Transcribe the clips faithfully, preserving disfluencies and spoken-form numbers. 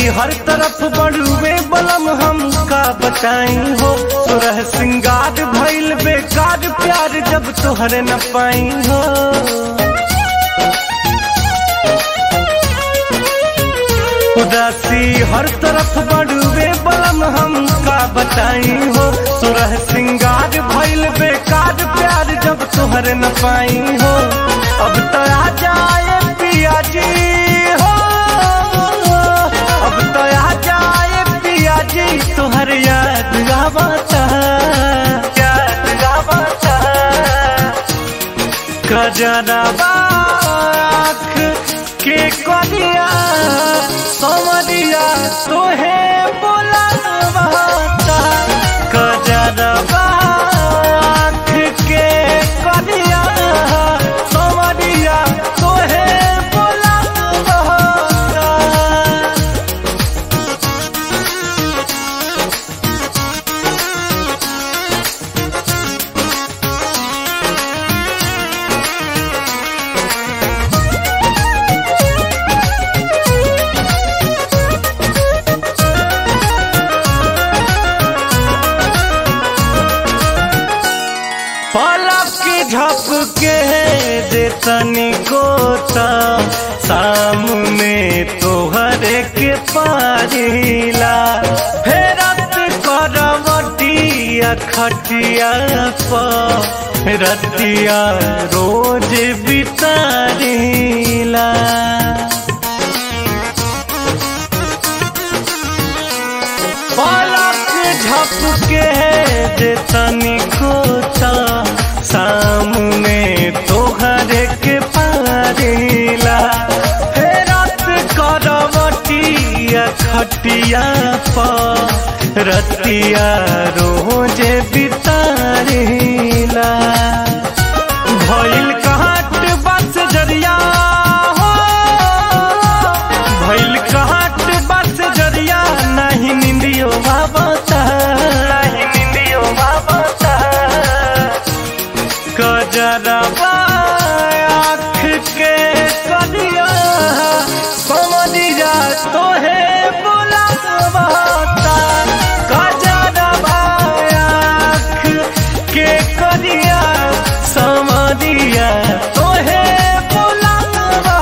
हर तरफ बढ़ुए बलम हम का बताई हो। तोरह सिंगार भइल बेकार प्यार जब तोहरे न पाई हो। उदासी हर तरफ बढ़ुए बलम हम का बताई हो। तोरह सिंगार भइल बेकार प्यार जब तोहरे न पाई हो। अब तो आ जाए पिया जी हो, अब तो आ जाए पिया जी तोहर याद गावता, याद गावता। कजरवा आँख के करिया समरिया तोहे बोलावता। कजरवा आँख के करिया समरिया तोहे बोलावता। पलक झपके दे तनिको ता सामने तोहरे के पारिला। फेरत करवटिया खटिया पर रतिया रोज बितारिला। पलक झपके दे तनिको ता सामने तोहरे के पारिला। फेरत करवटिया खटिया पर रतिया रोज बितारिला। भइल कहट बस जरिया हो, भइल कहट बस जरिया नहीं निंदियो बाबता, नहीं निंदियो बाबता। कजरवा आँख के करिया समरिया तोहे बोलावता। कजरवा आँख के करिया समरिया तोहे बोलावता।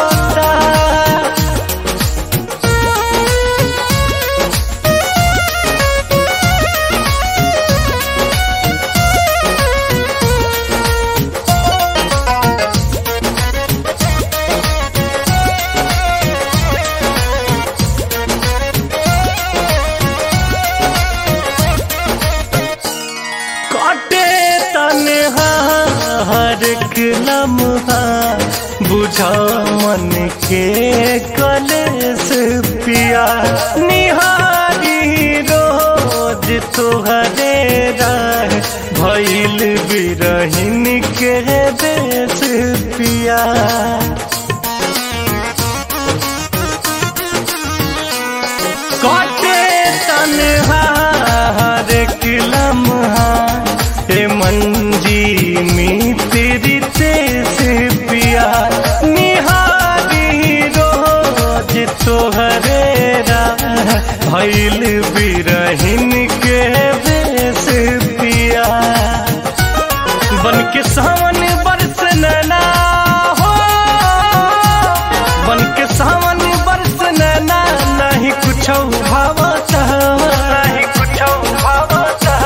काटे तन्हा हर एक लम्हा बुझा मन के कलेस पिया। निहारी रोज तोहरे राह भइल बिरहिन के देश पिया। काटे तन्हा हर एक लम्हा ए मंजी मी तेरी तेज पिया। निहारी रोज तोहरे राह भइल बिरहिन के देश पिया। बन के सावन बरस नैना हो, बन के सावन बरस नैना नहीं कुछ भावता, नहीं कुछ भावता।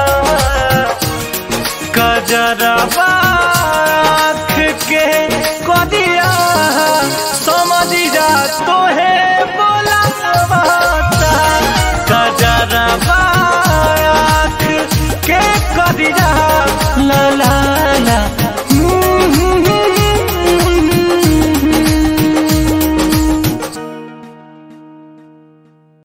कजरवा आँख के करिया समरिया तोहे बोलावता। कजरवा आँख के करिया